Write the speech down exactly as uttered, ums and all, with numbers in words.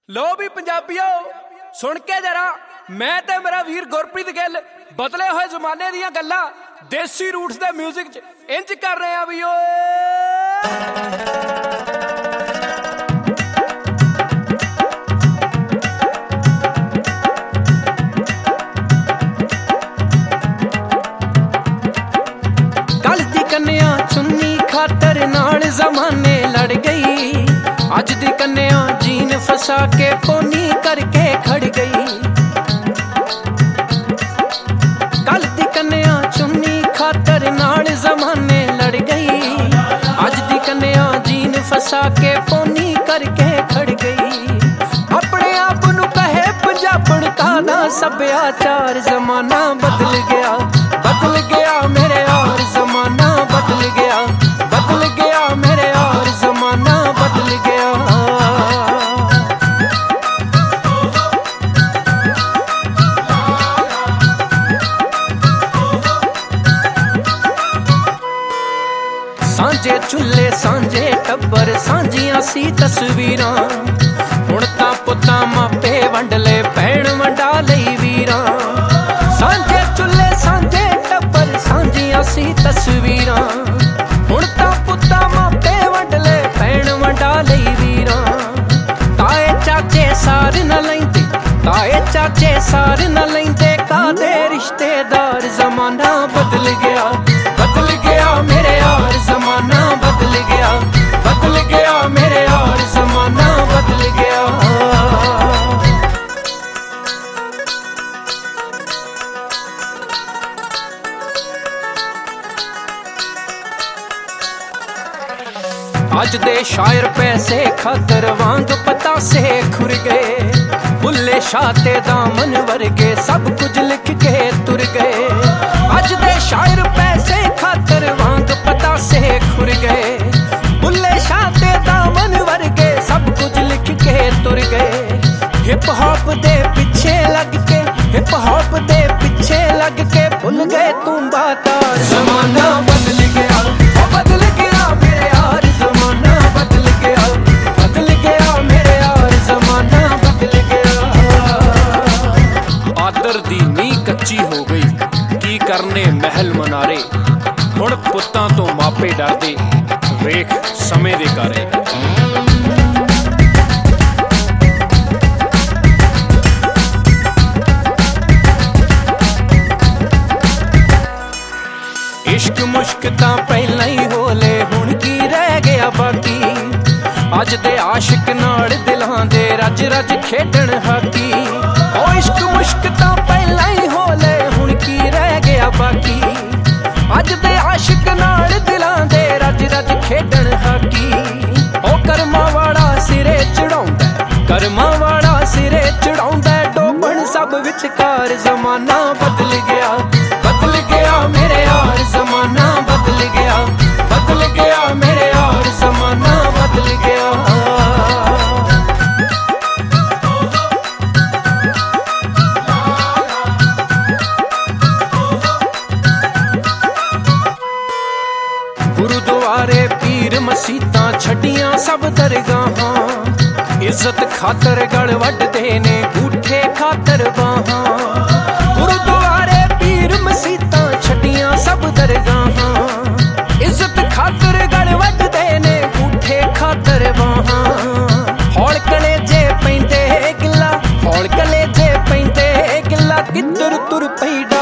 लो भी पंजाबियो सुन के जरा मैं ते मेरा वीर गुरप्रीत गिल बदले हुए जमाने दियां गल्लां देसी रूट्स दे म्यूजिक च इंज कर रहे हैं भी ओए गलती कन्या चुन्नी खातर नाल जमाने लड़ गई अज दी कन्या जीन फसा के पोनी करके खड़ गई गलती कन्या चुन्नी खातर नाल जमाने लड़ गई अज दी कन्या जीन फसा के पोनी करके खड़ गई अपने आप नू कहे पंजाबण काना सभ्याचार जमाना बदल गया बदल गया मेरे और जमाना बदल गया बदल गया मेरे और जमाना बदल गया सांझे चुल्हे सांझे टब्बर सांझियां सी तस्वीरां हुण तां पुत्तां मापे वंड ले भैण वंडा लई वीरां सांझे चुल्हे सांझे टब्बर सांझियां सी तस्वीरां हुण तां पुत्तां मापे वंड ले भैण वंडा लई वीरां ताए चाचे सार न लैंदे ताए चाचे सार न लैंदे कादे रिश्तेदार जमाना बदल गया बदल गया मेरे यार जमाना बदल गया बदल गया मेरे यार जमाना बदल गया अज दे शायर पैसे खातर वांग पतासे खुर गए बुल्ले शाह ते दामन वर्गे सब कुछ लिख के तुर गए अज दे शायर पैसे खातर वांग पतासे खुर गए बुल्ले शाह ते दामन वर्गे सब कुछ लिख के तुर गए हिप हॉप दे पीछे लग के हिप हॉप दे पीछे लग के भूल गए तुम बातार जमाना बदल गया बदल गया मेरे यार जमाना बदल गया बदल गया मेरे यार जमाना बदल गया आदर दी नींह कच्ची हो गई की करने महल मनारे हुण पुत्तां तो मापे डरदे वेख समय दे कारे इश्क मुश्क तां पहला ही होले हुण की रह गया बाकी अज दे आशिक नाल दिलां दे रज रज खेडण हाकी ओ इश्क मुश्क तां पहला ही होले हुण की रह गया बाकी अज दे आशिक नाल दिलां दे रज रज खेडण हाकी ओ करमां वाला सिरे चढ़ाउंदा करमां वाला सिरे चढ़ाउंदा डोबण सब विचकार जमाना बदल गया बदल गया मेरे यार जमाना बदल गया बदल गया मेरे यार जमाना बदल गया गुरुद्वारे पीर मसीतां छड्डियां सब दरगाहां इज्जत खातर गल वड्डदे ने गूठे खातर बाहां गुरुद्वारे पीर मसीतां छड्डियां सब दरगाहां इज्जत खातर गल वड्डदे ने गूठे खातर बाहां हौल कलेजे पैंदे गिल्ला हौल कलेजे पैंदे गिल्ला किधर तुर पई